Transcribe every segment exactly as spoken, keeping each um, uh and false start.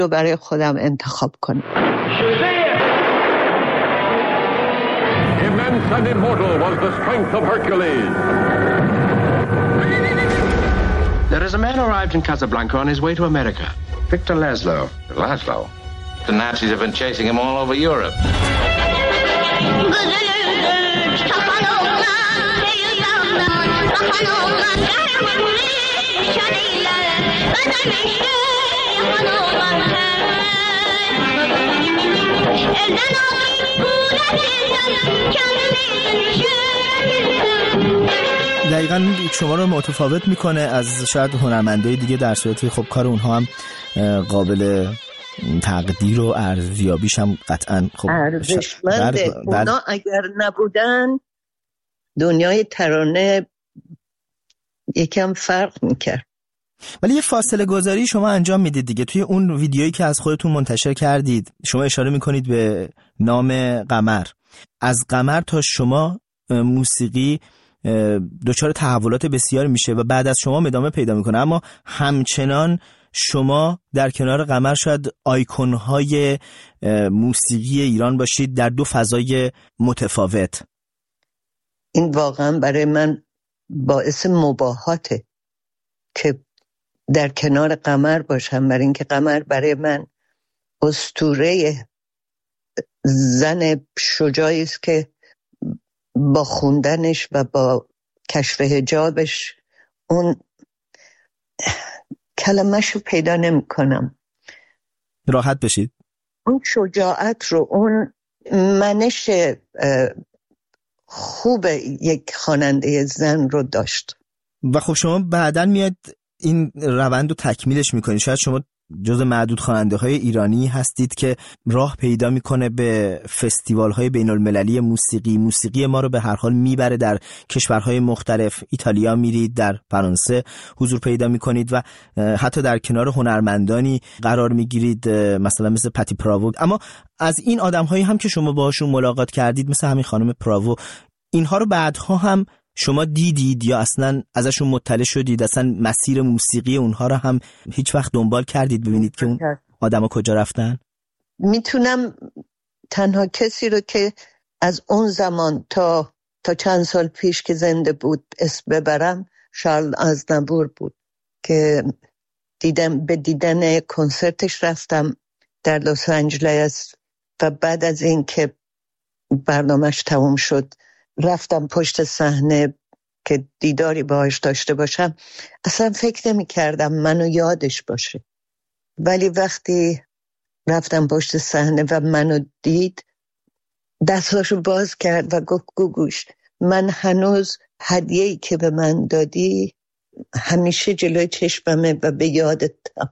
رو برای خودم انتخاب کنم. Immense and immortal was the strength of Hercules. There is a man arrived in Casablanca on his way to America. Victor Laszlo. Laszlo? The Nazis have been chasing him all over Europe. دقیقاً شما رو متفاوت میکنه از شاید هنرمندای دیگه، در صورتی خب کار اونها هم قابل تقدیر و ارزیابیش هم قطعاً خب ارزشمنده. اونا اگر نبودن دنیای ترانه یکم فرق میکرد. ولی یه فاصله گذاری شما انجام میدید دیگه. توی اون ویدیویی که از خودتون منتشر کردید شما اشاره میکنید به نام قمر. از قمر تا شما موسیقی دچار تحولات بسیار میشه و بعد از شما ادامه پیدا میکنه، اما همچنان شما در کنار قمر شاید آیکون‌های موسیقی ایران باشید در دو فضای متفاوت. این واقعا برای من باعث مباهاته که در کنار قمر باشم، برای اینکه قمر برای من اسطوره زن شجاعی است که با خوندنش و با کشف حجابش اون کلمه‌شو پیدا نمی کنم. راحت بشید. اون شجاعت رو، اون منش خوب یک خواننده زن رو داشت. و خب شما بعداً میاد این روند رو تکمیلش میکنید. شاید شما جز معدود خواننده های ایرانی هستید که راه پیدا میکنه به فستیوال های بین المللی موسیقی. موسیقی ما رو به هر حال میبره در کشورهای مختلف. ایتالیا میرید، در فرانسه حضور پیدا میکنید و حتی در کنار هنرمندانی قرار میگیرید مثلا مثل پتی پراوو. اما از این آدم هایی هم که شما باهاشون ملاقات کردید مثل همین خانم پراوو، اینها رو بعدها هم شما دیدید یا اصلا ازشون مطلع شدید؟ اصلا مسیر موسیقی اونها رو هم هیچ وقت دنبال کردید ببینید که اون آدم ها کجا رفتن؟ میتونم تنها کسی رو که از اون زمان تا تا چند سال پیش که زنده بود اسم ببرم شارل آزنبور بود که دیدم، به دیدن کنسرتش رفتم در لس آنجلس و بعد از این که برنامهش تموم شد رفتم پشت صحنه که دیداری باهاش داشته باشم. اصلا فکر نمی کردم منو یادش باشه، ولی وقتی رفتم پشت صحنه و منو دید دستاشو باز کرد و گفت گوگوش، من هنوز هدیه‌ای که به من دادی همیشه جلوی چشممه و به یادتم.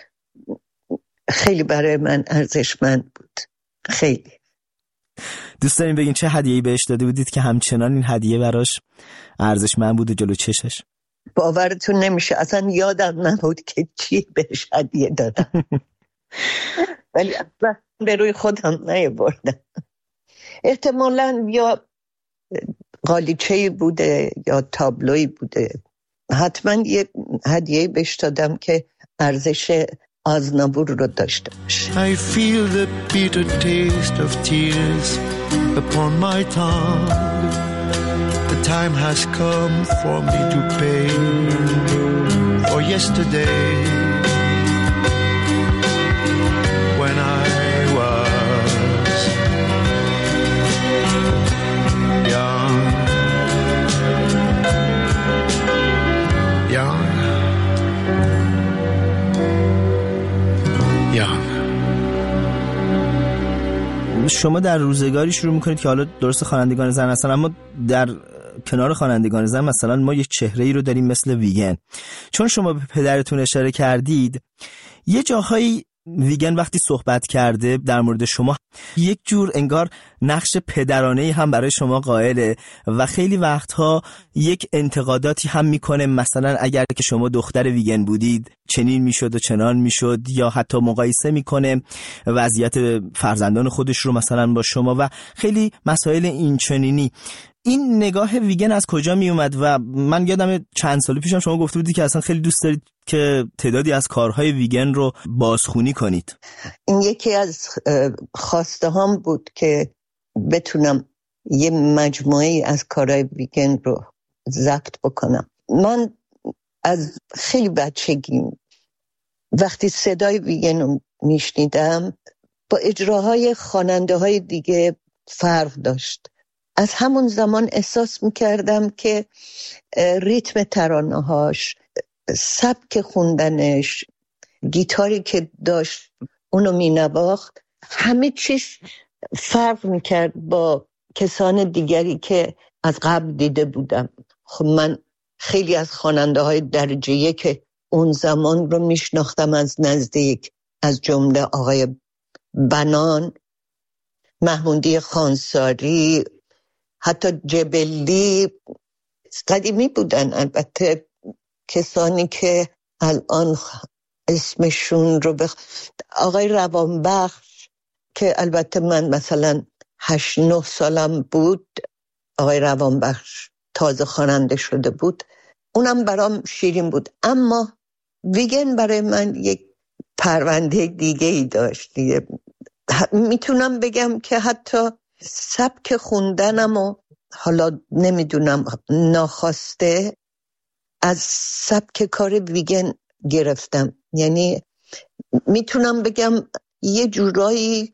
خیلی برای من ارزشمند بود، خیلی. دوست داریم بگین چه هدیه‌ای بهش داده بودید که همچنان این هدیه براش ارزشمند بود و جلو چشش؟ باورتون نمیشه، اصلا یادم نبود که چی بهش هدیه دادم. ولی اصلا به روی خودم نیاوردم. احتمالاً یا قالیچه‌ای بوده یا تابلویی بوده. حتما یه هدیه‌ای بهش دادم که ارزش آزنبور رو داشته باشه. I feel the bitter taste of tears upon my tongue. The time has come for me to pay for yesterday when I was young, young. شما در روزگاری شروع میکنید که حالا درست خوانندگان زن هستن، اما در کنار خوانندگان زن مثلا ما یک چهره‌ای رو داریم مثل ویگن. چون شما به پدرتون اشاره کردید، یه جاهایی ویگن وقتی صحبت کرده در مورد شما یک جور انگار نقش پدرانه‌ای هم برای شما قائله و خیلی وقتها یک انتقاداتی هم میکنه، مثلا اگر که شما دختر ویگن بودید چنین میشد و چنان میشد، یا حتی مقایسه میکنه وضعیت فرزندان خودش رو مثلا با شما و خیلی مسائل این چنینی. این نگاه ویگن از کجا می اومد؟ و من یادم چند سال پیشم شما گفته بودید که اصلا خیلی دوست دارید که تعدادی از کارهای ویگن رو بازخوانی کنید. این یکی از خواسته هام بود که بتونم یه مجموعه از کارهای ویگن رو ضبط بکنم. من از خیلی بچگی وقتی صدای ویگن رو میشنیدم با اجراهای خواننده های دیگه فرق داشت. از همون زمان احساس میکردم که ریتم ترانه‌هاش، سبک خوندنش، گیتاری که داشت اونو مینواخت، همه چیز فرق میکرد با کسان دیگری که از قبل دیده بودم. خب من خیلی از خواننده های درجه یک اون زمان رو میشناختم از نزدیک، از جمله آقای بنان، محمودی خانساری، حتی جبلی، قدیمی بودن. البته کسانی که الان اسمشون رو بخ... آقای روانبخش که البته من مثلا هشت نه سالم بود، آقای روانبخش تازه خواننده شده بود، اونم برام شیرین بود. اما ویگن برای من یک پرونده دیگه ای داشت دیگه. میتونم بگم که حتی سبک خوندنم و حالا نمیدونم ناخواسته از سبک کار ویگن گرفتم. یعنی میتونم بگم یه جورایی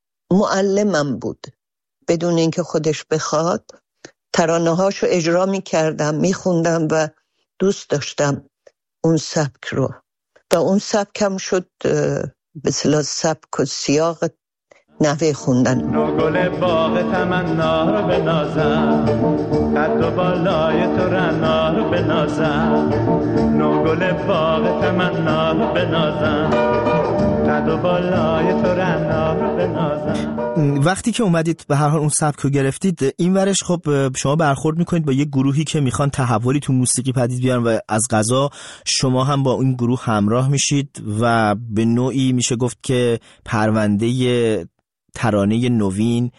معلمم بود، بدون اینکه خودش بخواد. ترانه هاشو اجرا میکردم، میخوندم و دوست داشتم اون سبک رو و اون سبک هم شد به اصطلاح سبک و سیاق نحوه خوندن. نوگل باغ تمنا رو بنازم، قد و بالای تو رنا رو بنازم، نوگل باغ تمنا رو بنازم، قد و بالای تو رنا رو بنازم. وقتی که اومدید به هر حال اون سبک رو گرفتید، این ورش خب شما برخورد میکنید با یه گروهی که میخوان تحولی تو موسیقی پدید بیارن و از قضا شما هم با این گروه همراه میشید و به نوعی میشه گفت که پرونده ترانه نوین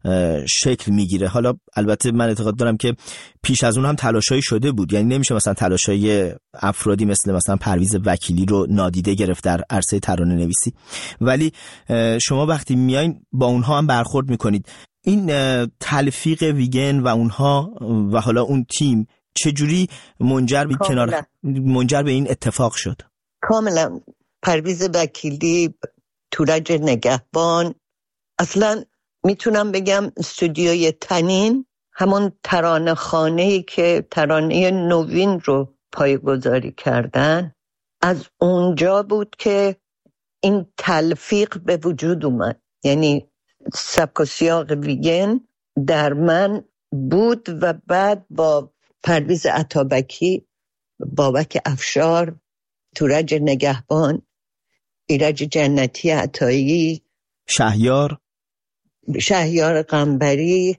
شکل میگیره. حالا البته من اعتقاد دارم که پیش از اون هم تلاشایی شده بود، یعنی نمیشه مثلا تلاشای افرادی مثل مثلا پرویز وکیلی رو نادیده گرفت در عرصه ترانه نویسی، ولی شما وقتی میایین با اونها هم برخورد میکنید. این تلفیق ویگن و اونها و حالا اون تیم چجوری منجر به کنار منجر به این اتفاق شد؟ کاملا پرویز وکیلی، تورج نگهبان، اصلا میتونم بگم استودیوی تنین همون ترانه خانه‌ای که ترانه نوین رو پایه‌گذاری کردن، از اونجا بود که این تلفیق به وجود اومد. یعنی سبک و سیاق ویگن در من بود و بعد با پرویز عطابکی، بابک افشار، تورج نگهبان، ایرج جنتی عطایی، شهیار شهیار قنبری،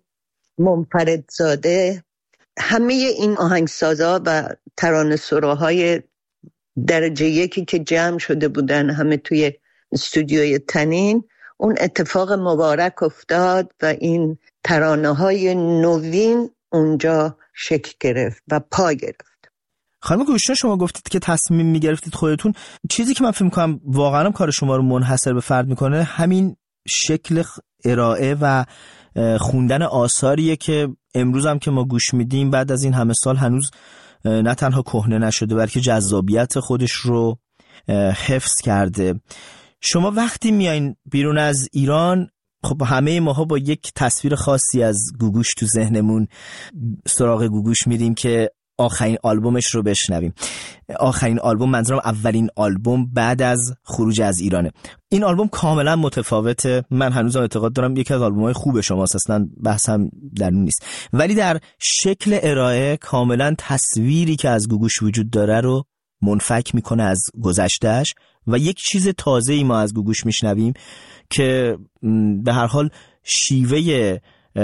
منفردزاده، همه این آهنگسازا و ترانه‌سراهای درجه یکی که جمع شده بودن همه توی استودیوی تنین، اون اتفاق مبارک افتاد و این ترانه‌های نوین اونجا شکل گرفت و پا گرفت. خانم گوشنا، شما گفتید که تصمیم میگرفتید خودتون. چیزی که من فکر می‌کنم واقعا کار شما رو منحصر به فرد میکنه همین شکل ارائه و خوندن آثاریه که امروز هم که ما گوش میدیم بعد از این همه سال هنوز نه تنها کهنه نشده بلکه جذابیت خودش رو حفظ کرده. شما وقتی میایین بیرون از ایران، خب همه ماها با یک تصویر خاصی از گوگوش تو ذهنمون سراغ گوگوش میریم که آخرین آلبومش رو بشنویم. آخرین آلبوم، منظورم اولین آلبوم بعد از خروج از ایرانه. این آلبوم کاملا متفاوته. من هنوزم اعتقاد دارم یکی از آلبوم‌های خوب شماست، اصلا بحثم در اون نیست، ولی در شکل ارائه کاملا تصویری که از گوگوش وجود داره رو منفک میکنه از گذشتهش و یک چیز تازه‌ای ما از گوگوش میشنویم که به هر حال شیوه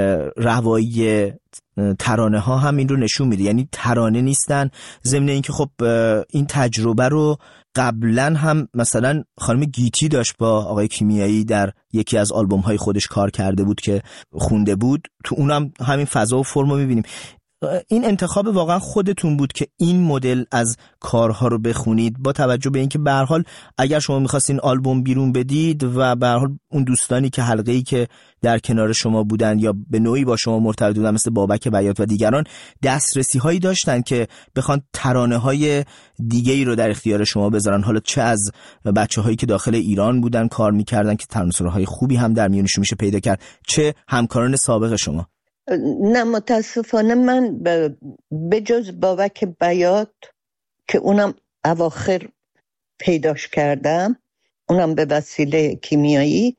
روایی ترانه ها هم این رو نشون میده. یعنی ترانه نیستن، ضمن اینکه خب این تجربه رو قبلا هم مثلا خانم گیتی داشت با آقای کیمیایی در یکی از آلبوم های خودش کار کرده بود که خونده بود، تو اونم همین فضا و فرم رو میبینیم. این انتخاب واقعا خودتون بود که این مدل از کارها رو بخونید، با توجه به اینکه به هر حال اگر شما می‌خواستین آلبوم بیرون بدید و به هر حال اون دوستانی که حلقه‌ای که در کنار شما بودن یا به نوعی با شما مرتبط بودن مثل بابک بیات و دیگران دسترسی‌هایی داشتن که بخوان ترانه‌های دیگه‌ای رو در اختیار شما بذارن، حالا چه از بچه‌هایی که داخل ایران بودن کار می‌کردن که ترانه‌های خوبی هم در میونشون میشه پیدا کرد، چه همکاران سابق شما؟ نه متاسفانه من به جز بابک بیات که اونم اواخر پیداش کردم، اونم به وسیله کیمیایی،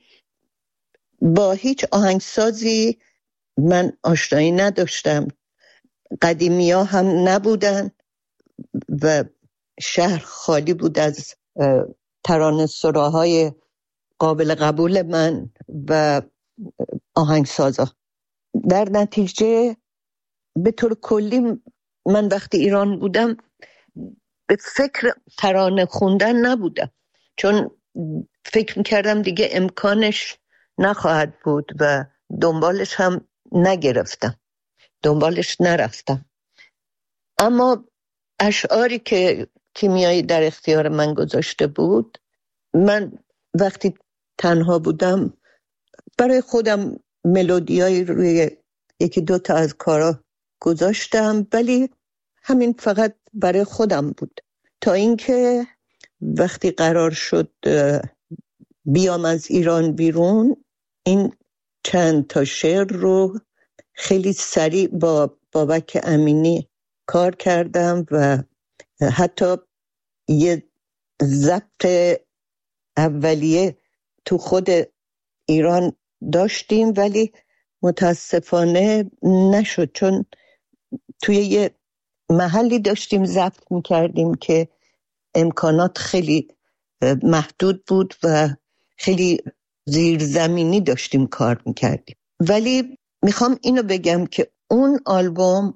با هیچ آهنگسازی من آشنایی نداشتم. قدیمی ها هم نبودن و شهر خالی بود از ترانه سراهای قابل قبول من و آهنگسازا. در نتیجه به طور کلی من وقتی ایران بودم به فکر ترانه خوندن نبودم، چون فکر میکردم دیگه امکانش نخواهد بود و دنبالش هم نگرفتم، دنبالش نرفتم. اما اشعاری که کیمیایی در اختیار من گذاشته بود، من وقتی تنها بودم برای خودم ملودیایی روی یکی دو تا از کارا گذاشتم، ولی همین فقط برای خودم بود، تا اینکه وقتی قرار شد بیام از ایران بیرون، این چند تا شعر رو خیلی سریع با بابک امینی کار کردم و حتی یه ضبط اولیه تو خود ایران داشتیم، ولی متاسفانه نشد، چون توی یه محلی داشتیم ضبط میکردیم که امکانات خیلی محدود بود و خیلی زیرزمینی داشتیم کار میکردیم. ولی میخوام اینو بگم که اون آلبوم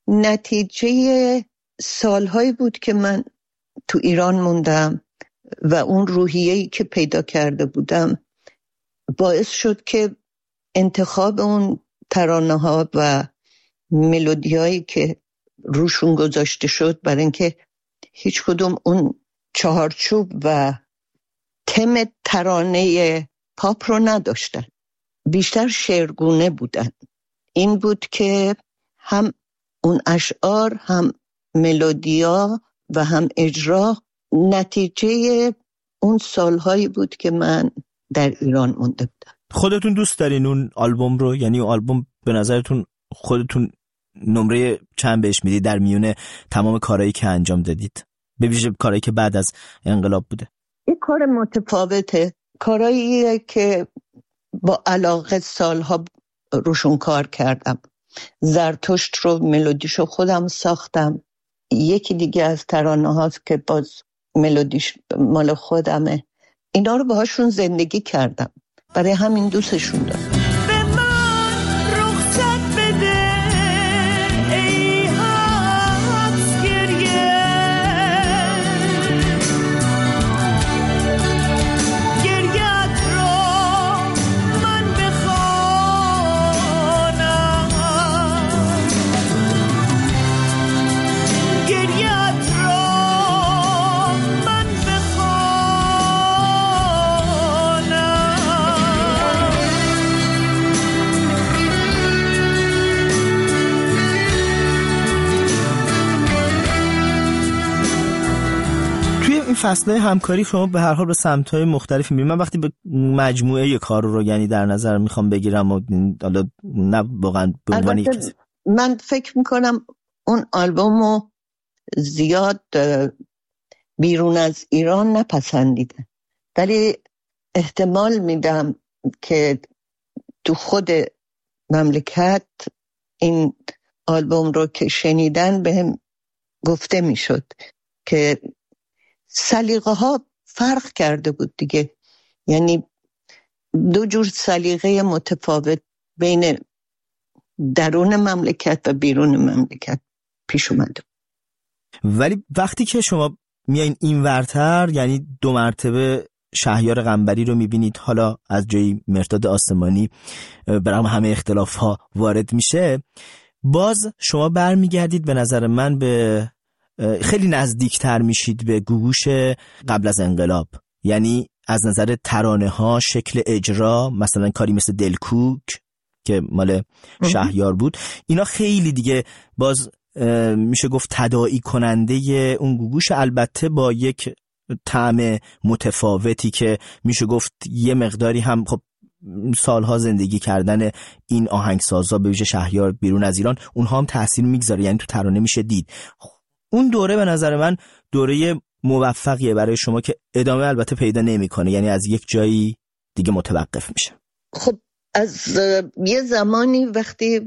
نتیجه سالهایی بود که من تو ایران موندم و اون روحیه‌ای که پیدا کرده بودم باعث شد که انتخاب اون ترانه ها و ملودی هایی که روشون گذاشته شد، برای اینکه هیچ کدوم اون چهارچوب و تم ترانه پاپ رو نداشتن، بیشتر شعرگونه بودن. این بود که هم اون اشعار، هم ملودیا و هم اجرا نتیجه اون سالهایی بود که من در ایران مونده بودم. خودتون دوست دارین اون آلبوم رو؟ یعنی اون آلبوم به نظرتون خودتون نمره چند بهش میدید در میونه تمام کارهایی که انجام دادید، به ویژه کارهایی که بعد از انقلاب بوده؟ این کار متفاوته، کارهایی که با علاقه سالها روشون کار کردم. زرتشت رو ملودیشو خودم ساختم، یکی دیگه از ترانه هاست که باز ملودیش مال خودمه. اینا رو باهاشون زندگی کردم، برای همین دوستشون دارم. فصله همکاری شما به هر حال به سمت‌های مختلفی می‌رید. من وقتی به مجموعه ی کار رو یعنی در نظر میخوام بگیرم و حالا نه واقعا به عنوان یک کسی، من فکر میکنم اون آلبومو زیاد بیرون از ایران نپسندیدن، ولی احتمال میدم که تو خود مملکت این آلبوم رو که شنیدن بهم گفته میشد که سلیقه ها فرق کرده بود دیگه، یعنی دو جور سلیقه متفاوت بین درون مملکت و بیرون مملکت پیش اومده. ولی وقتی که شما میایین این ورتر، یعنی دو مرتبه شهریار قنبری رو میبینید، حالا از جای مرداد آسمانی برام همه اختلاف ها وارد میشه، باز شما برمیگردید به نظر من به خیلی نزدیکتر میشید به گوگوش قبل از انقلاب، یعنی از نظر ترانه ها، شکل اجرا، مثلا کاری مثل دلکوک که مال شهیار بود، اینا خیلی دیگه باز میشه گفت تداعی کننده اون گوگوش، البته با یک طعم متفاوتی که میشه گفت یه مقداری هم خب سالها زندگی کردن این آهنگسازا به ویژه شهیار بیرون از ایران اونها هم تأثیر میگذاره، یعنی تو ترانه میشه دید. اون دوره به نظر من دوره موفقیه برای شما که ادامه البته پیدا نمیکنه، یعنی از یک جایی دیگه متوقف میشه. خب از یه زمانی وقتی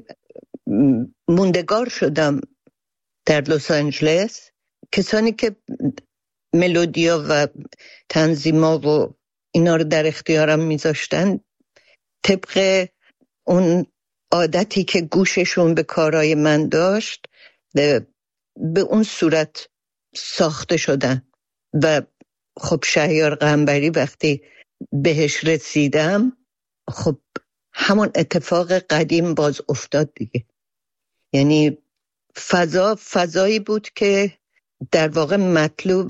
موندگار شدم در لس آنجلس، کسانی که ملودیا و تنظیما و اینا رو در اختیارم میذاشتن، طبق اون عادتی که گوششون به کارهای من داشت به اون صورت ساخته شدن. و خب شهیار قنبری وقتی بهش رسیدم، خب همون اتفاق قدیم باز افتاد دیگه، یعنی فضا فضایی بود که در واقع مطلوب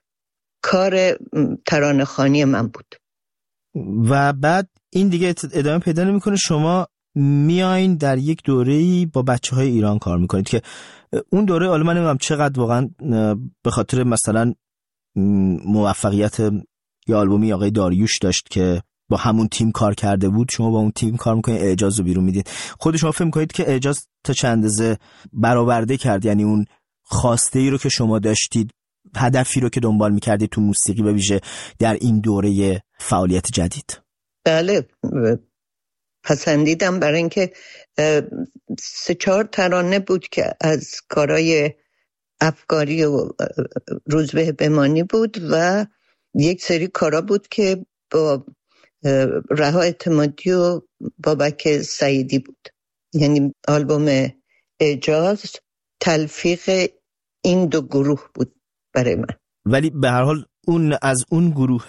کار ترانه‌خوانی من بود. و بعد این دیگه ادامه پیدا نمی‌کنه، شما میاین در یک دوره‌ای با بچه‌های ایران کار می‌کنید که اون دوره حالا من نمیدونم چقدر واقعا به خاطر مثلا موفقیت یا آلبومی آقای داریوش داشت که با همون تیم کار کرده بود، شما با اون تیم کار میکنید، اعجاز رو بیرون میدید. خود شما فکر میکنید که اعجاز تا چند اندازه برآورده کرد، یعنی اون خواسته ای رو که شما داشتید، هدفی رو که دنبال میکردید تو موسیقی به ویژه در این دوره فعالیت جدید؟ بله پسندیدم، برای اینکه سه چهار ترانه بود که از کارهای افکاری و روزبه بمانی بود و یک سری کارا بود که با رها اعتمادی و بابک سعیدی بود. یعنی آلبوم اعجاز تلفیق این دو گروه بود برای من. ولی به هر حال اون از اون گروه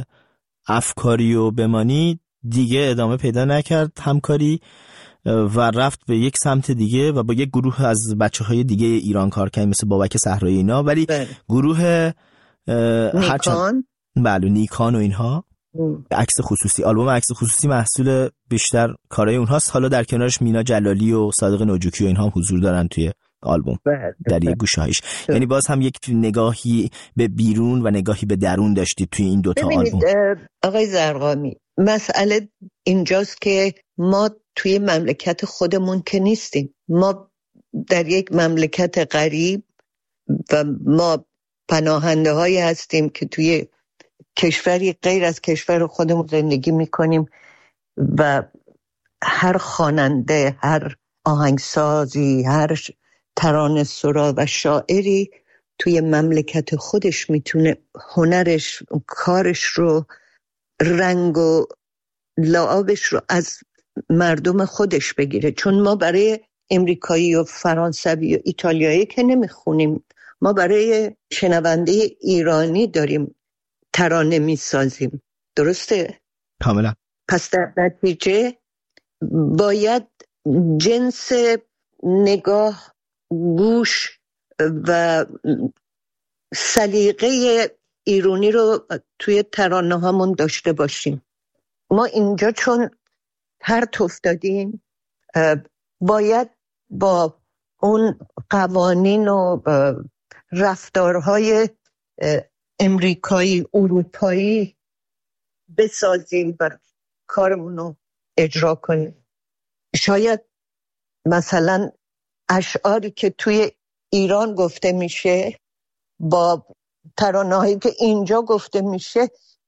افکاری و بمانی دیگه ادامه پیدا نکرد همکاری و رفت به یک سمت دیگه و با یک گروه از بچه‌های دیگه ایران کار کرد مثل بابک صحرایی اینا. ولی بله. گروه نیکان بله نیکان و اینها عکس خصوصی، آلبوم عکس خصوصی محصول بیشتر کارهای اونهاست. حالا در کنارش مینا جلالی و صادق نوجوکی و اینها هم حضور دارن توی آلبوم در یک گوشهایش. یعنی باز هم یک نگاهی به بیرون و نگاهی به درون داشتید توی این دوتا آلبوم. آقای زرقامی، مسئله اینجاست که ما توی مملکت خودمون که نیستیم، ما در یک مملکت غریب و ما پناهنده هایی هستیم که توی کشوری غیر از کشور خودمون زندگی میکنیم و هر خواننده، هر آهنگسازی، هر ترانه سرا و شاعری توی مملکت خودش میتونه هنرش، کارش رو، رنگ و لعابش رو از مردم خودش بگیره. چون ما برای امریکایی و فرانسوی و ایتالیایی که نمیخونیم، ما برای شنونده ایرانی داریم ترانه میسازیم. درسته؟ کاملا. پس در نتیجه باید جنس نگاه، گوش و سلیقه ایرانی رو توی ترانه هامون داشته باشیم. ما اینجا چون پرت افتادیم، باید با اون قوانین و رفتارهای امریکایی، اروپایی بسازیم و کارمون رو اجرا کنیم. شاید مثلا اشعاری که توی ایران گفته میشه با ترانه‌هایی که اینجا گفته میشه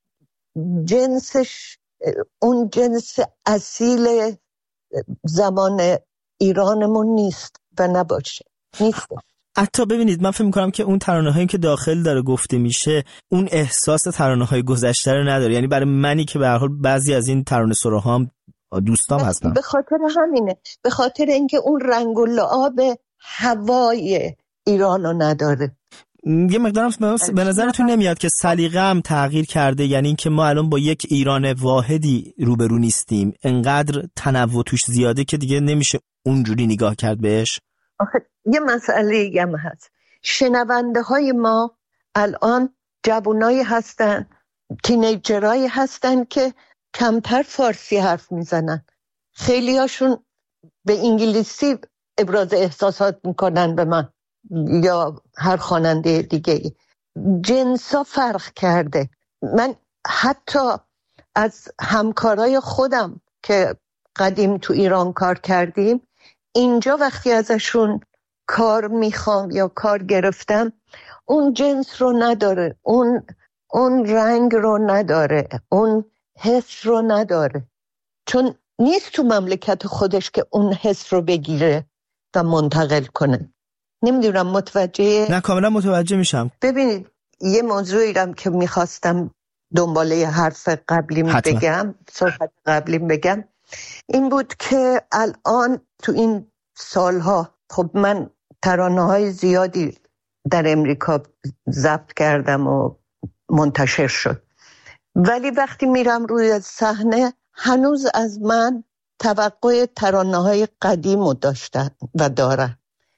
جنسش اون جنس اصیل زمان ایرانمون نیست و نباشه، نیست. حتی ببینید من فکر می‌کنم که اون ترانه‌هایی که داخل داره گفته میشه اون احساس ترانه‌های گذشته رو نداره. یعنی برای منی که به هر حال بعضی از این ترانه سراها هم دوستام هستن، به خاطر همینه، به خاطر اینکه اون رنگ و لعاب هوای ایرانو نداره. یه مقدارم به نظرتون نمیاد که سلیقه هم تغییر کرده؟ یعنی اینکه ما الان با یک ایران واحدی روبرو نیستیم، انقدر تنوع توش زیاده که دیگه نمیشه اونجوری نگاه کرد بهش. آخه یه مسئله هم هست، شنونده های ما الان جوانایی هستن، تینیجرایی هستن که کمتر فارسی حرف میزنن، خیلی هاشون به انگلیسی ابراز احساسات میکنن به من یا هر خواننده دیگه. جنسا فرق کرده. من حتی از همکارای خودم که قدیم تو ایران کار کردیم، اینجا وقتی ازشون کار میخوام یا کار گرفتم، اون جنس رو نداره، اون اون رنگ رو نداره، اون حس رو نداره، چون نیست تو مملکت خودش که اون حس رو بگیره و منتقل کنه. نمیدونم متوجه؟ نه کاملا متوجه میشم. ببینید یه موضوعی هم که میخواستم دنباله حرف قبلیم حتما. بگم صحبت قبلیم بگم این بود که الان تو این سالها خب من ترانه‌های زیادی در امریکا ضبط کردم و منتشر شد، ولی وقتی میرم روی صحنه هنوز از من توقع ترانه‌های قدیم رو داشتن و دارن.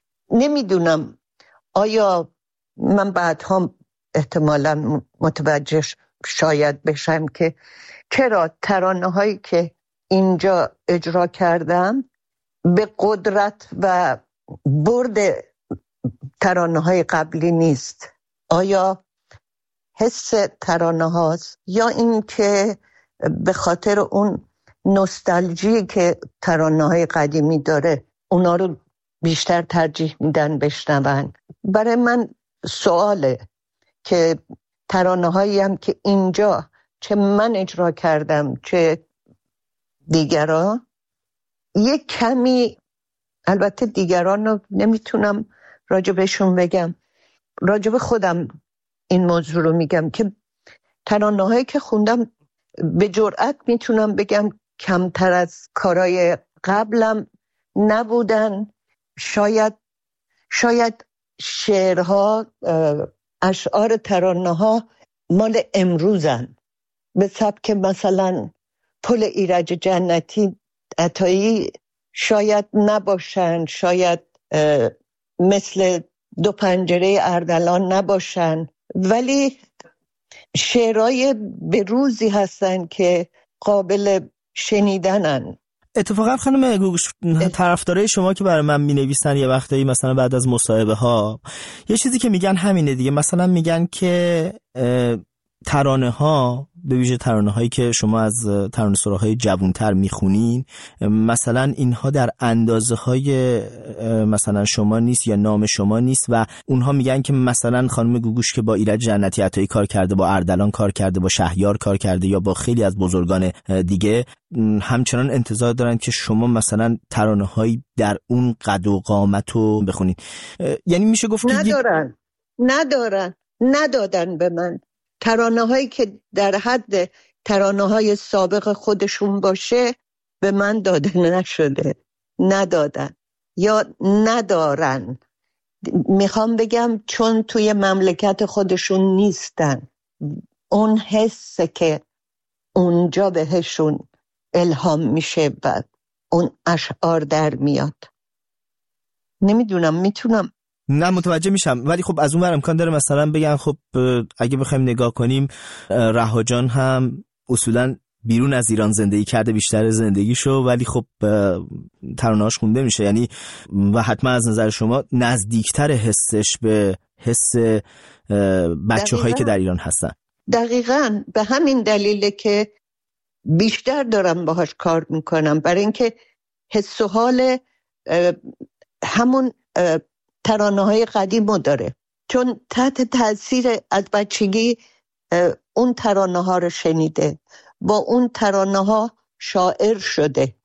نمیدونم آیا من بعدها احتمالاً متوجه شاید بشم که چرا ترانه‌هایی که اینجا اجرا کردم به قدرت و برد ترانه‌های قبلی نیست. آیا حس ترانه هاست یا این که به خاطر اون نوستالژی که ترانه های قدیمی داره اونا رو بیشتر ترجیح میدن بشنون؟ برای من سواله که ترانه هایی هم که اینجا چه من اجرا کردم چه دیگران، یک کمی، البته دیگران رو نمیتونم راجبشون بگم، راجب خودم این موضوع رو میگم که ترانه‌هایی که خوندم به جرئت میتونم بگم کمتر از کارهای قبلم نبودن. شاید شاید شعرها، اشعار ترانه‌ها مال امروزن، به سبک مثلا پل ایرج جنتی عطایی شاید نباشن، شاید مثل دو پنجره اردلان نباشن، ولی شعرهای بروزی هستن که قابل شنیدنن. اتفاقا خانم گوگوش طرفدارای شما که برای من می‌نویسن یه وقتایی مثلا بعد از مصاحبه ها یه چیزی که میگن همینه دیگه، مثلا میگن که ترانه ها، به ویژه ترانه هایی که شما از ترانه سراهای جوانتر میخونین، مثلا اینها در اندازه های مثلا شما نیست یا نام شما نیست و اونها میگن که مثلا خانم گوگوش که با ایرج جنتی عطایی کار کرده، با اردلان کار کرده، با شهیار کار کرده یا با خیلی از بزرگان دیگه، همچنان انتظار دارن که شما مثلا ترانه هایی در اون قد و قامت رو بخونید. یعنی میشه گفت ندارن ندارن ندادن به من ترانه هایی که در حد ترانه های سابق خودشون باشه به من داده نشده، ندادن یا ندارن. میخوام بگم چون توی مملکت خودشون نیستن، اون حسه که اونجا بهشون الهام میشه و اون اشعار در میاد. نمیدونم میتونم نه متوجه میشم، ولی خب از اون ور امکان داره مثلا بگن خب اگه بخوایم نگاه کنیم رها جان هم اصولا بیرون از ایران زندگی کرده بیشتر زندگیشو، ولی خب ترانه‌هاش خونده میشه، یعنی و حتما از نظر شما نزدیکتر حسش به حس بچه هایی که در ایران هستن. دقیقاً به همین دلیله که بیشتر دارم باهاش کار میکنم، برای اینکه حس و حال همون ترانه‌های قدیمو داره، چون تحت تاثیر از بچگی اون ترانه‌ها رو شنیده، با اون ترانه‌ها شاعر شده.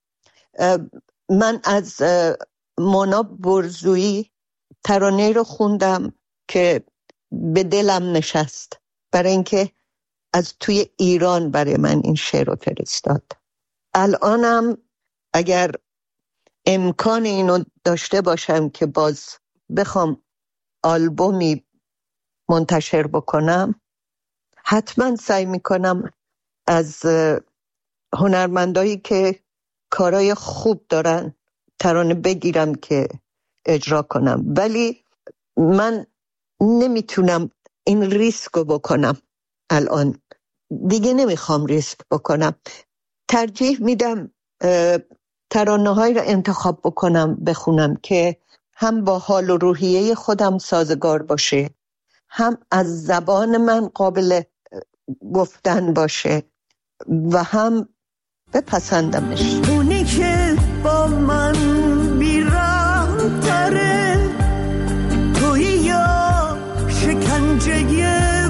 من از مونا برزویی ترانه‌ای رو خوندم که به دلم نشست، برای اینکه از توی ایران برای من این شعر رو فرستاد. الانم اگر امکان اینو داشته باشم که باز بخوام آلبومی منتشر بکنم، حتما سعی میکنم از هنرمندایی که کارای خوب دارن ترانه بگیرم که اجرا کنم، ولی من نمیتونم این ریسک رو بکنم. الان دیگه نمیخوام ریسک بکنم. ترجیح میدم ترانه هایی رو انتخاب بکنم بخونم که هم با حال و روحیه خودم سازگار باشه، هم از زبان من قابل گفتن باشه و هم بپسندمش. اونی که با من بیرحم تره، توی یا شکنجه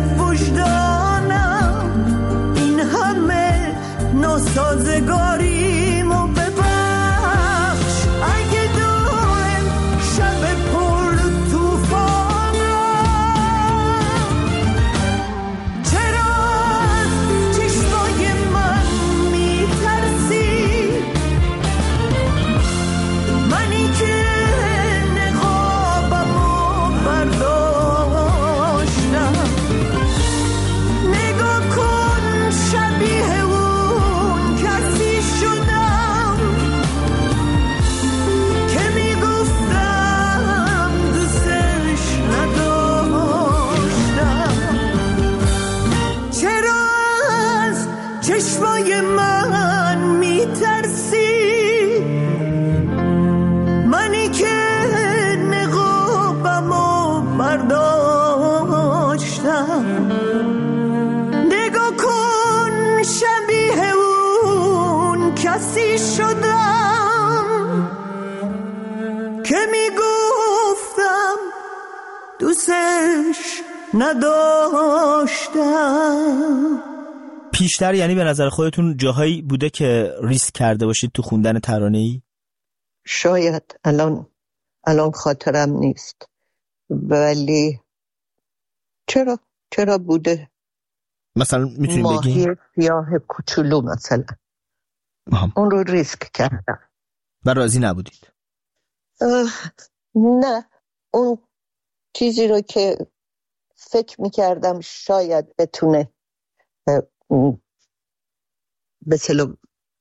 وجدانم، این همه ناسازگاریمو ببخش. اگه دارم شب پر توفانم، چرا از چشمای من میترسی؟ منی که نقابمو برداشتم، نگاه کن شبیه اون کسی شدم که میگفتم دوستش نداشتم. چرا از چشمای من میترسی؟ منی که نقابمو برداشتم، نگاه کن شبیه اون کسی شدم که میگفتم دوستش نداشتم. پیشتر یعنی به نظر خودتون جاهایی بوده که ریسک کرده باشید تو خوندن ترانه‌ای؟ شاید الان الان خاطرم نیست، ولی چرا چرا بوده. مثلا میتونیم ماهی بگیم سیاه کوچولو مثلا آها. اون رو ریسک کردم و راضی نبودید؟ نه، اون چیزی رو که فکر میکردم شاید بتونه بسلو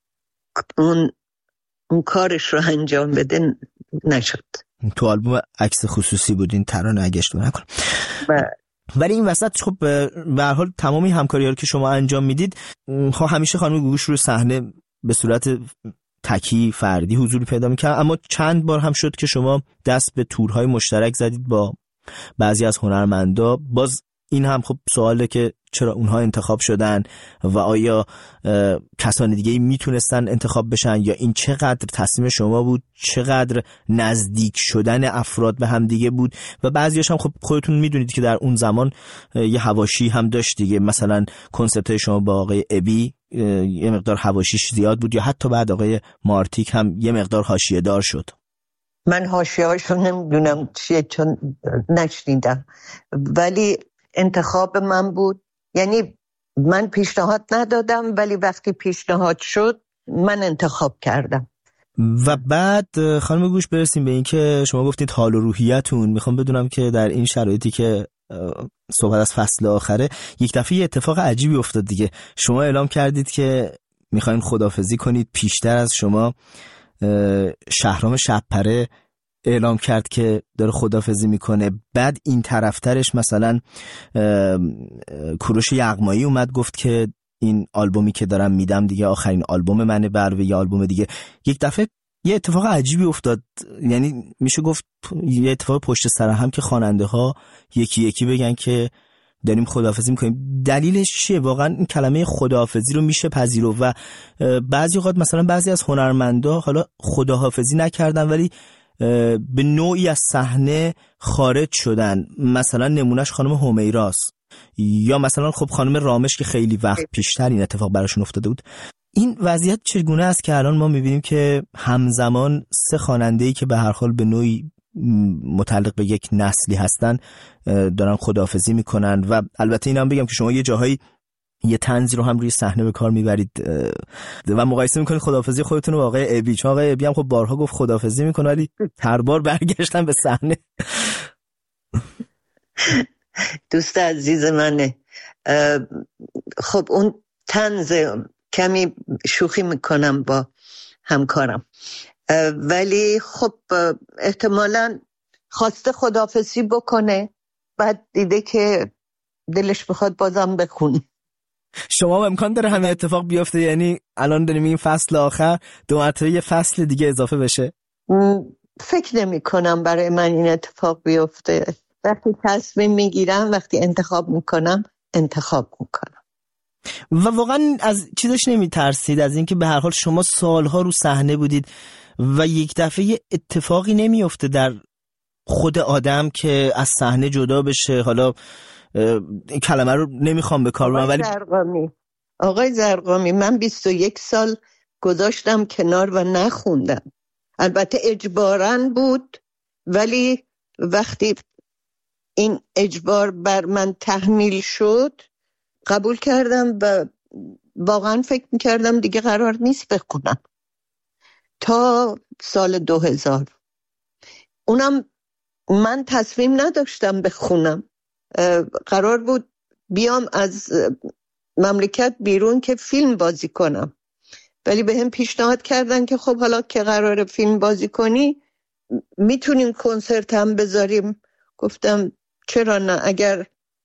اون اون کارش رو انجام بده نشد. تو آلبوم عکس خصوصی بودین ترانه اگه اشتباه نکنم. ولی این وسط خب به هر حال تمامی همکاری‌ها رو که شما انجام میدید، خب همیشه خانم گوگوش رو صحنه به صورت تکی فردی حضور پیدا می‌کنه، اما چند بار هم شد که شما دست به تورهای مشترک زدید با بعضی از هنرمندا. باز این هم خب سواله که چرا اونها انتخاب شدن و آیا کسان دیگه میتونستن انتخاب بشن یا این چقدر تصمیم شما بود، چقدر نزدیک شدن افراد به هم دیگه بود؟ و بعضیاش هم خب خودتون میدونید که در اون زمان یه حواشی هم داشت دیگه، مثلا کنسرت شما با آقای ابی یه مقدار حواشیش زیاد بود، یا حتی بعد آقای مارتیک هم یه مقدار حاشیه دار شد. من حاشیه‌هاشو نمیدونم چیه چون نشنیدم، ولی انتخاب من بود. یعنی من پیشنهاد ندادم، ولی وقتی پیشنهاد شد من انتخاب کردم. و بعد خانم گوش برسیم به این که شما گفتید حال و روحیتون. میخوام بدونم که در این شرایطی که صحبت از فصل آخره، یک دفعه اتفاق عجیبی افتاد دیگه. شما اعلام کردید که میخواین خداحافظی کنید. پیشتر از شما شهرام شب‌پره اعلام کرد که داره خداحافظی میکنه. بعد این طرفترش مثلا کوروش یغمایی اومد گفت که این آلبومی که دارم میدم دیگه آخرین آلبوم منه، بر یه آلبوم دیگه. یک دفعه یه اتفاق عجیبی افتاد، یعنی میشه گفت یه اتفاق پشت سر هم که خواننده ها یکی یکی بگن که داریم خداحافظی میکنیم. دلیلش چیه؟ واقعا این کلمه خداحافظی رو میشه پذیرفت و بعضی اوقات مثلا بعضی از هنرمندا حالا خداحافظی نکردن ولی به نوعی از صحنه خارج شدن. مثلا نمونهش خانم همیراست، یا مثلا خب خانم رامش که خیلی وقت پیشتر این اتفاق براشون افتاده بود. این وضعیت چگونه است که الان ما میبینیم که همزمان سه خواننده‌ای که به هر حال به نوعی متعلق به یک نسلی هستن دارن خداحافظی میکنن؟ و البته اینم بگم که شما یه جاهایی یه طنزی رو هم روی صحنه به کار میبرید و مقایسه میکنید خداحافظی خودتون رو با آقای ابی، چون آقای ابی هم خب بارها گفت خداحافظی میکنه ولی هر بار برگشتن به صحنه. دوست عزیز منه. خب اون طنز کمی شوخی میکنم با همکارم، ولی خب احتمالاً خواسته خداحافظی بکنه، بعد دیده که دلش بخواد بازم بخونه. شما امکان داره همه اتفاق بیفته؟ یعنی الان داریم این فصل آخر دو مرتبه یه فصل دیگه اضافه بشه؟ فکر نمی کنم برای من این اتفاق بیفته. وقتی تصمیم میگیرم، وقتی انتخاب میکنم انتخاب میکنم. و واقعا از چیزش نمی ترسید؟ از اینکه به هر حال شما سالها رو صحنه بودید و یک دفعه یه اتفاقی نمیفته در خود آدم که از صحنه جدا بشه؟ حالا این کلمه رو نمیخوام به کار ببرم، ولی زرقامی آقای زرقامی من بیست و یک سال گذاشتم کنار و نخوندم. البته اجباراً بود، ولی وقتی این اجبار بر من تحمیل شد قبول کردم و واقعاً فکر میکردم دیگه قرار نیست بخونم تا سال دو هزار. اونم من تصمیم نداشتم بخونم، قرار بود بیام از مملکت بیرون که فیلم بازی کنم، ولی به هم پیشنهاد کردن که خب حالا که قراره فیلم بازی کنی میتونیم کنسرت هم بذاریم. گفتم چرا نه، اگر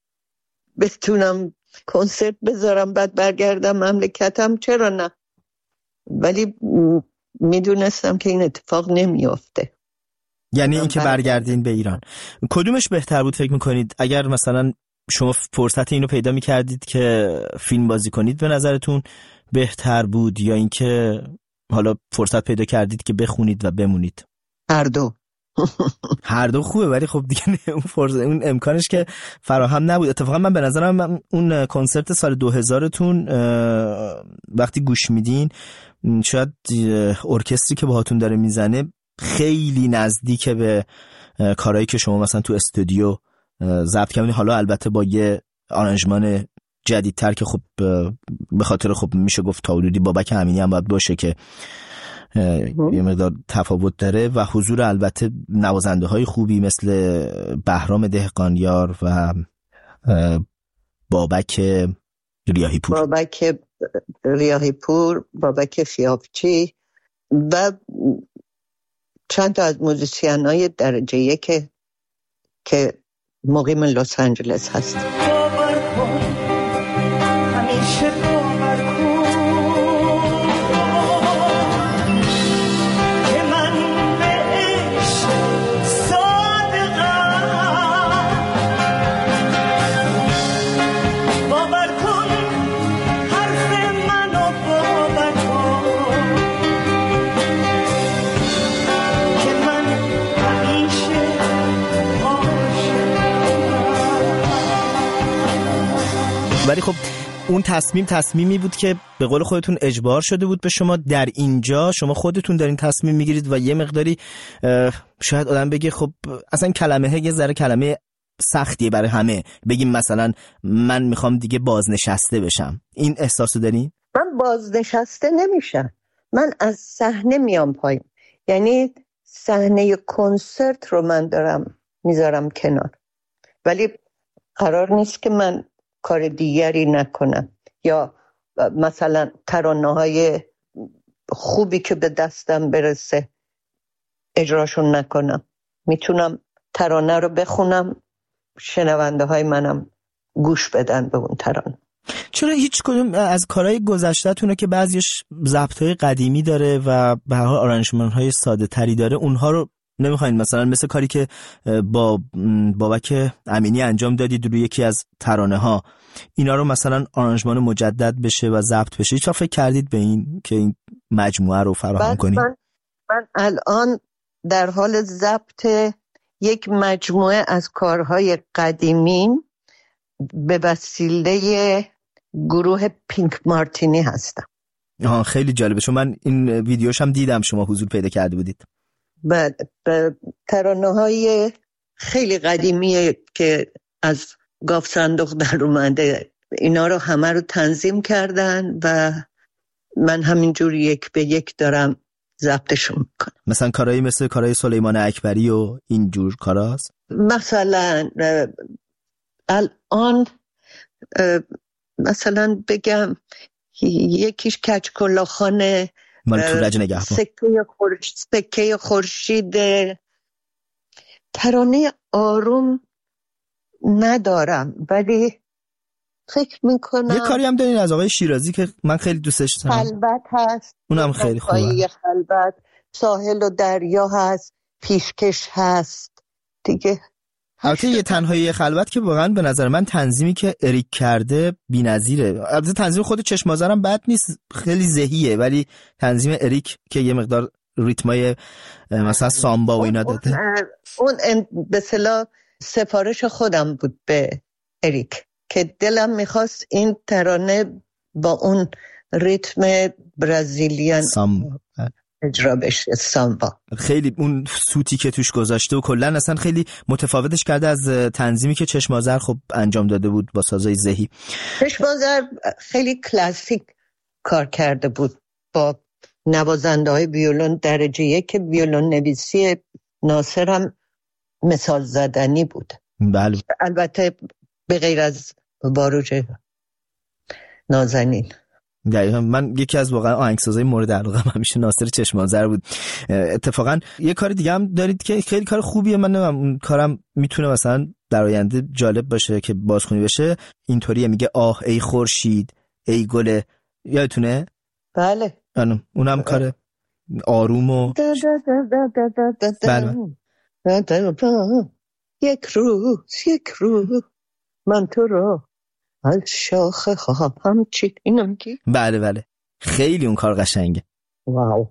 بتونم کنسرت بذارم بعد برگردم مملکتم چرا نه، ولی میدونستم که این اتفاق نمیافته. یعنی این که برگردین به ایران. کدومش بهتر بود فکر میکنید؟ اگر مثلا شما فرصت اینو پیدا میکردید که فیلم بازی کنید به نظرتون بهتر بود، یا اینکه حالا فرصت پیدا کردید که بخونید و بمونید؟ هر دو. هر دو خوبه، ولی خب دیگه اون فرصت، اون امکانش که فراهم نبود. اتفاقا من به نظرم اون کنسرت سال دو هزار تون وقتی گوش میدین شاید ارکستری که باهاتون داره میزنه خیلی نزدیک به کارهایی که شما مثلا تو استودیو ضبط کردین. حالا البته با یه آرنجمان جدیدتر که خب به خاطر خب میشه گفت تا حدودی بابک امینی هم باید باشه که یه مقدار تفاوت داره، و حضور البته نوازنده های خوبی مثل بهرام دهقانیار و بابک ریاحی پور بابک ریاحی پور بابک خیابچی و چند تا از موزیسین های درجه یک که که مقیم لس آنجلس هست. باور کن همیشه باور کن که من به عشق صادقم. باور کن حرف منو باور کن که من همیشه ولی خب اون تصمیم تصمیمی بود که به قول خودتون اجبار شده بود به شما. در اینجا شما خودتون دارین تصمیم میگیرید و یه مقداری شاید آدم بگه خب اصلا کلمه یه ذره کلمه سختیه برای همه، بگیم مثلا من میخوام دیگه بازنشسته بشم. این احساسو دارین؟ من بازنشسته نمیشم، من از صحنه میام پایین. یعنی صحنه کنسرت رو من دارم میذارم کنار، ولی قرار نیست که من کار دیگری نکنم یا مثلا ترانه‌های خوبی که به دستم برسه اجراشون نکنم. میتونم ترانه رو بخونم، شنونده های منم گوش بدن به اون ترانه. چرا هیچ کدوم از کارهای گذشته‌تونه که بعضیش ضبط‌های قدیمی داره و به هر حال آرنجمنت‌های ساده تری داره، اونها رو نمیخواین؟ مثلا مثل کاری که با بابک امینی انجام دادید روی یکی از ترانه ها، اینا رو مثلا آرنجمان مجدد بشه و ضبط بشه. هیچ وقت فکر کردید به این که این مجموعه رو فراهم کنید؟ من, من الان در حال ضبط یک مجموعه از کارهای قدیمی به وسیله گروه پینک مارتینی هستم. آها خیلی جالبه، چون من این ویدیوش هم دیدم شما حضور پیدا کرده بودید. بعد ترانه‌های خیلی قدیمی که از گاف صندوق در اومده، اینا رو همه رو تنظیم کردن و من همینجوری یک به یک دارم ضبطشون میکنم. مثلا کارهایی مثل کارهای سلیمان اکبری و اینجور کاراست؟ مثلا الان مثلا بگم یکیش کج کلاخانه مال تورج نگهبان، سکه خورشید، سکه خورشید. ترانه آروم ندارم ولی فکر میکنم یه کاری هم دارین از آقای شیرازی که من خیلی دوستش دارم، خلوت هست، اونم خیلی خوبه. خلوت، ساحل و دریا هست، پیشکش هست دیگه. البته یه تنهایی خلوت که واقعا به نظر من تنظیمی که اریک کرده بی‌نظیره. البته تنظیم خود چشم آذرم بد نیست، خیلی ذهیه، ولی تنظیم اریک که یه مقدار ریتمای مثلا سامبا و اینا داده، اون به اصطلاح سفارش خودم بود به اریک که دلم میخواست این ترانه با اون ریتم برزیلیان سامبا اجرا بشه، سامبا. خیلی اون سوتی که توش گذاشته و کلن اصلا خیلی متفاوتش کرده از تنظیمی که چشم آذر خب انجام داده بود با سازای ذهی. چشم آذر خیلی کلاسیک کار کرده بود با نوازنده های ویولون درجه یک که ویولون نویسی ناصر هم مثال زدنی بود. بله. البته به غیر از باروج نازنین. دقیقا من یکی از واقعا آهنگسازای مورد علاقه من همیشه ناصر چشم آذر بود. اتفاقا یه کار دیگه هم دارید که خیلی کار خوبیه، من نمیدونم اون کارم میتونه مثلا در آینده جالب باشه که بازخونی بشه. اینطوریه میگه آه ای خورشید ای گل، یادتونه؟ بله. آنو اونم کار آروم و بله. یک روز یک روز من تو رو از شاخه خواهم همچی اینو میگی؟ بله بله خیلی اون کار قشنگه. واو.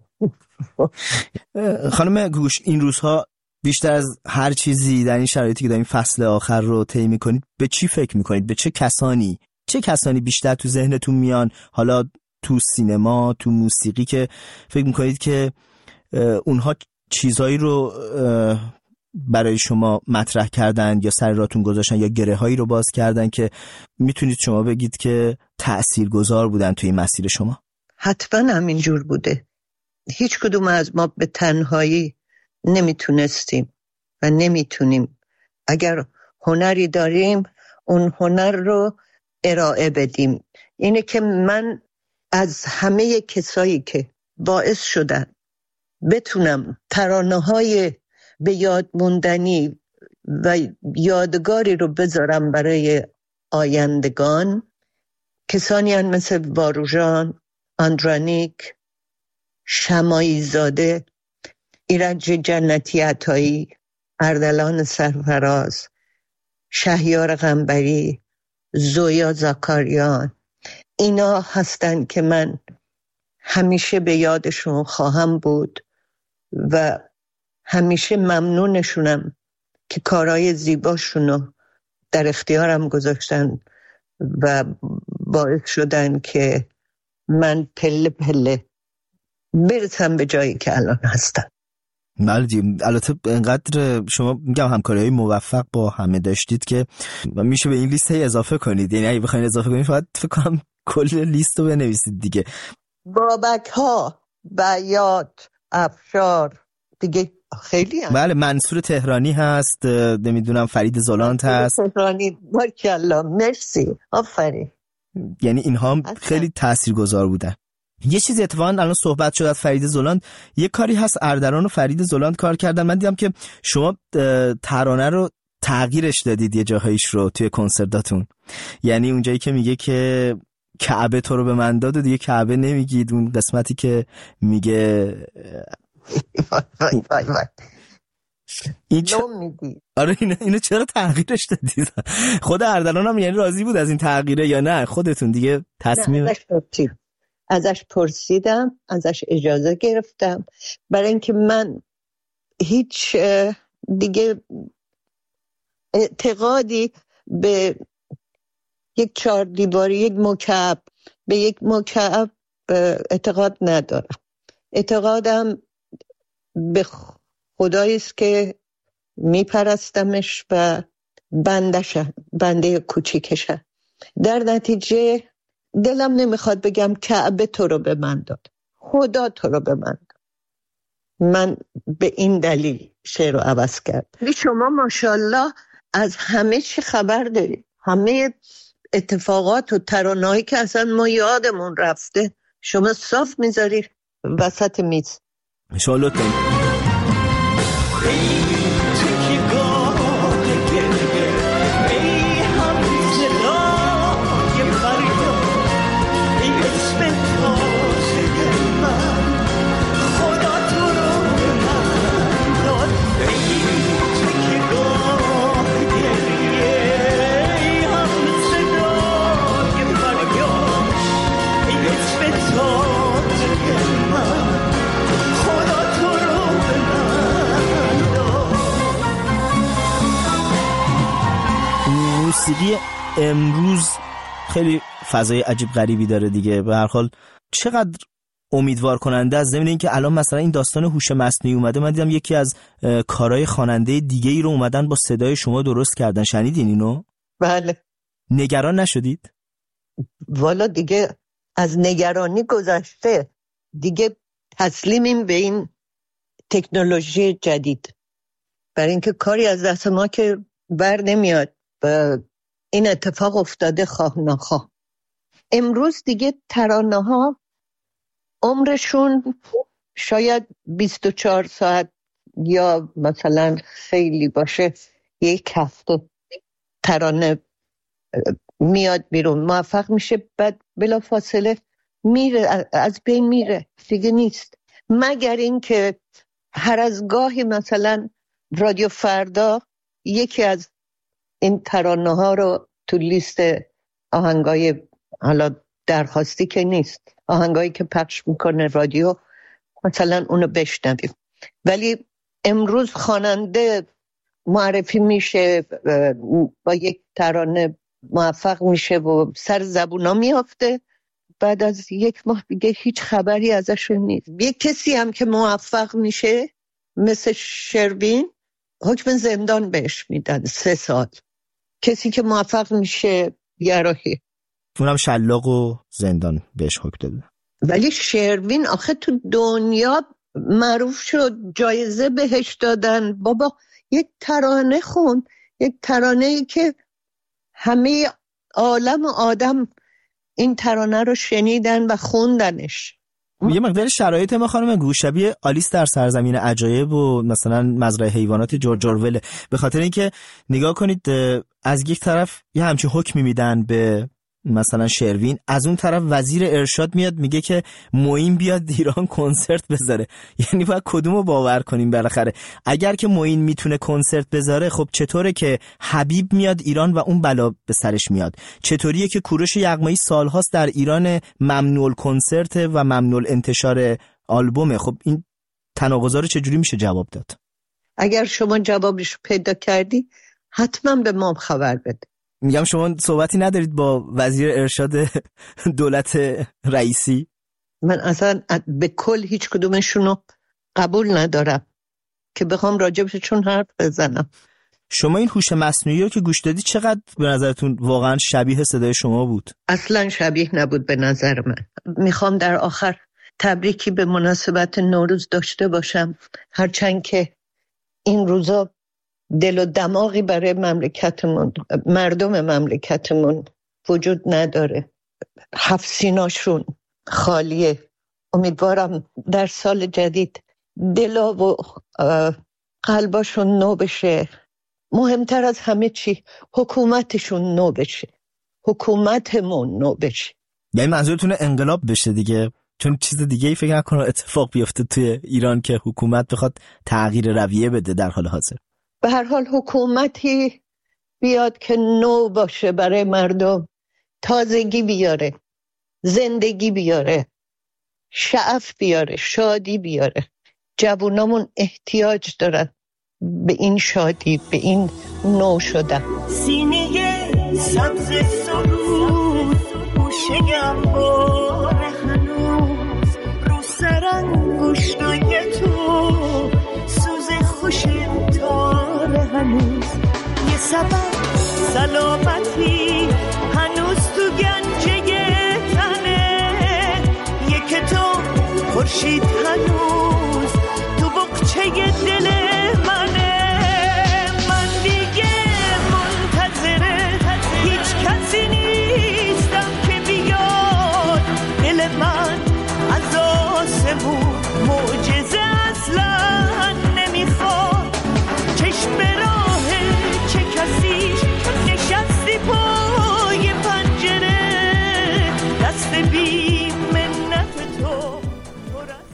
خانم گوش، این روزها بیشتر از هر چیزی در این شرایطی که دارین فصل آخر رو طی میکنید به چی فکر میکنید؟ به چه کسانی چه کسانی بیشتر تو ذهنتون میان؟ حالا تو سینما، تو موسیقی، که فکر میکنید که اونها چیزایی رو برای شما مطرح کردن یا سر راتون گذاشتن یا گره هایی رو باز کردن که میتونید شما بگید که تأثیرگذار بودن توی مسیر شما؟ حتما همینجور بوده. هیچ کدوم از ما به تنهایی نمیتونستیم و نمیتونیم. اگر هنری داریم اون هنر رو ارائه بدیم. اینه که من از همه کسایی که باعث شدن بتونم ترانه‌های به یاد موندنی و یادگاری رو بذارم برای آیندگان، کسانی هستند مثل واروژان، آندرانیک، شمایی زاده، ایرج جنتی عطایی، اردلان سرفراز، شهیار قنبری، زویا زاکاریان. اینا هستن که من همیشه به یادشون خواهم بود و همیشه ممنونشونم که کارهای زیباشونو در اختیارم گذاشتن و باعث شدن که من پله پله برسم به جایی که الان هستم. بله دیگه. البته انقدر شما میگم همکاری‌های موفق با همه داشتید که میشه به این لیست اضافه کنید. یعنی اگه بخواید اضافه کنید فقط فکر کنم کل لیست رو بنویسید دیگه. بابک ها، بیات، افشار دیگه خیلی هم. بله منصور تهرانی هست، نمیدونم فرید زولانت هست. تهرانی ماشاءالله، مرسی، آفرین. یعنی اینها خیلی تاثیرگذار بودن. یه چیزی اتفاقا الان صحبت شد از فرید زولانت، یه کاری هست اردلان و فرید زولانت کار کردن. من دیدم که شما ترانه رو تغییرش دادید یه جاهایش رو توی کنسرتاتون. یعنی اونجایی که میگه که کعبه تو رو به من داد و دیگه کعبه نمیگید، اون قسمتی که میگه وای وای وای این چ... آره اینو, اینو چرا تغییرش دادید؟ خود اردلان هم یعنی راضی بود از این تغییره یا نه خودتون دیگه تصمیم؟ ازش پرسیدم ازش پرسیدم ازش اجازه گرفتم، برای اینکه من هیچ دیگه اعتقادی به یک چهار دیواری، یک مکعب، به یک مکعب اعتقاد ندارم. اعتقادم به خدایی است که میپرستمش و بندشم، بنده کوچیکشم. در نتیجه دلم نمیخواد بگم کعبه تو رو به من داد، خدا تو رو به من داد. من به این دلیل شعر رو عوض کرد. شما ماشاءالله از همه چی خبر داری، همه اتفاقات و ترانه‌هایی که اصلا ما یادمون رفته شما صاف میذاری وسط میز. انشالله موسیقی امروز خیلی فضای عجیب غریبی داره دیگه. به هر حال چقدر امیدوار کننده است. ضمن اینکه الان مثلا این داستان هوش مصنوعی اومده، من دیدم یکی از کارهای خواننده دیگه ای رو اومدن با صدای شما درست کردن. شنیدین اینو؟ بله. نگران نشدید؟ والا دیگه از نگرانی گذشته، دیگه تسلیمیم به این تکنولوژی جدید، برای اینکه کاری از دست ما که بر نمیاد. این اتفاق افتاده خواه نخواه. امروز دیگه ترانه ها عمرشون شاید بیست و چهار ساعت یا مثلا خیلی باشه یک هفته ترانه میاد بیرون، موفق میشه، بعد بلا فاصله میره، از بین میره، دیگه نیست. مگر این که هر از گاهی مثلا رادیو فردا یکی از این ترانه ها رو تو لیست آهنگای حالا درخواستی که نیست، آهنگایی که پخش میکنه رادیو، مثلا اونو بشنویم. ولی امروز خواننده معرفی میشه با یک ترانه موفق میشه و سر زبونا میافته، بعد از یک ماه دیگه هیچ خبری ازشون نیست. یک کسی هم که موفق میشه مثل شروین حکم زندان بهش میدن سه سال. کسی که موفق میشه گراهی، اونم شلاق و زندان بهش حکم داده. ولی شروین آخه تو دنیا معروف شد، جایزه بهش دادن. بابا یک ترانه خون، یک ترانه ای که همه عالم و آدم این ترانه رو شنیدن و خوندنش. یه مقدار شرایط ما خانم گو شبیه آلیس در سرزمین عجایب و مثلا مزرعه حیوانات جورج اورول، به خاطر اینکه نگاه کنید از یک طرف یه همچین حکمی میدن به مثلا شروین، از اون طرف وزیر ارشاد میاد میگه که معین بیاد ایران کنسرت بذاره. یعنی باید کدومو باور کنیم بالاخره؟ اگر که معین میتونه کنسرت بذاره، خب چطوره که حبیب میاد ایران و اون بلا به سرش میاد؟ چطوریه که کوروش یغمایی سالهاست در ایران ممنوع کنسرت و ممنوع انتشار آلبومه؟ خب این تناقضا رو چجوری میشه جواب داد؟ اگر شما جوابش پیدا کردی حتما به ما خبر بده. میگم شما صحبتی ندارید با وزیر ارشاد دولت رئیسی؟ من اصلا به کل هیچ کدومشونو قبول ندارم که بخوام راجبشون حرف بزنم. شما این هوش مصنوعی رو که گوش دادی چقدر به نظرتون واقعا شبیه صدای شما بود؟ اصلا شبیه نبود به نظر من. میخوام در آخر تبریکی به مناسبت نوروز داشته باشم، هرچند که این روزا دل و دماغی برای مملکتمون، مردم مملکتمون وجود نداره. هفت سیناشون خالیه. امیدوارم در سال جدید دلا و قلباشون نو بشه. مهمتر از همه چی حکومتشون نو بشه، حکومتمون نو بشه. یعنی منظورتون انقلاب بشه دیگه؟ چون چیز دیگه ای فکر نکنم اتفاق بیفته توی ایران که حکومت بخواد تغییر رویه بده در حال حاضر. به هر حال حکومتی بیاد که نو باشه، برای مردم تازگی بیاره، زندگی بیاره، شعف بیاره، شادی بیاره. جوانامون احتیاج دارن به این شادی، به این نو شدن. سینه سبز سرود گوشه‌ام بار هنوز رو سرانگشتای تو سوز خوش تار هنوز یه سبب سلامتی هنوز تو گنجه تنه، یک تو خورشید هنوز تو بقچه دل